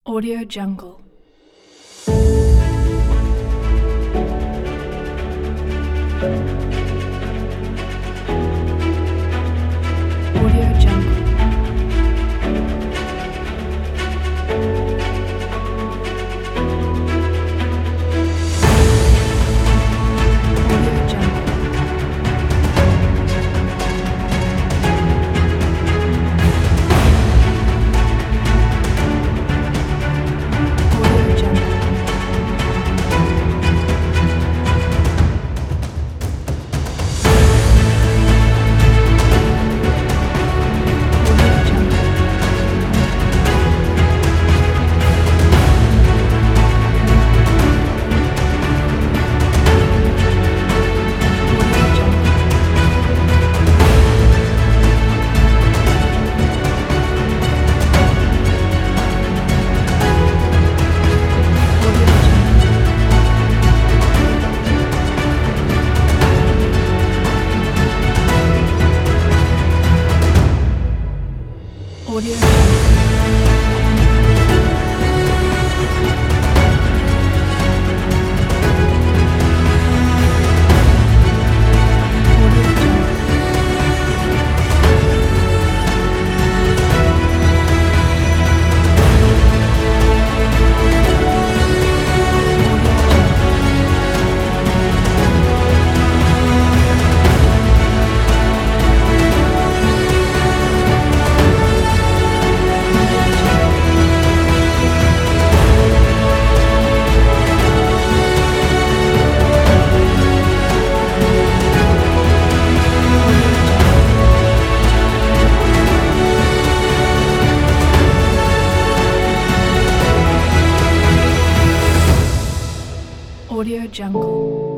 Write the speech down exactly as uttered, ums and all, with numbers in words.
Audio Jungle. Audio Jungle. Audio Jungle. Audio Jungle. Audio Jungle. Audio Jungle. Audio Jungle. Audio Jungle. Audio Jungle. Audio Jungle. Audio Jungle. Audio Jungle. Audio Jungle.